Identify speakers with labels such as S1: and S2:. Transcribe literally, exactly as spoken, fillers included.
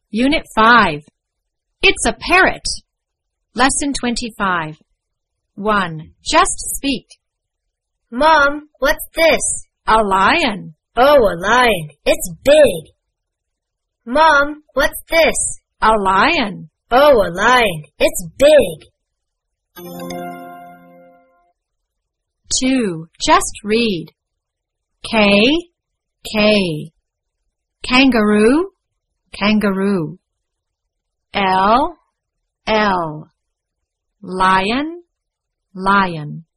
S1: Unit five. It's a parrot. Lesson twenty-five. one. Just speak.
S2: Mom, what's this?
S1: A lion.
S2: Oh, a lion. It's big. Mom, what's this?
S1: A lion.
S2: Oh, a lion. It's big.
S1: two. Just read. K, K. Kangaroo, kangaroo. L, L. Lion, lion.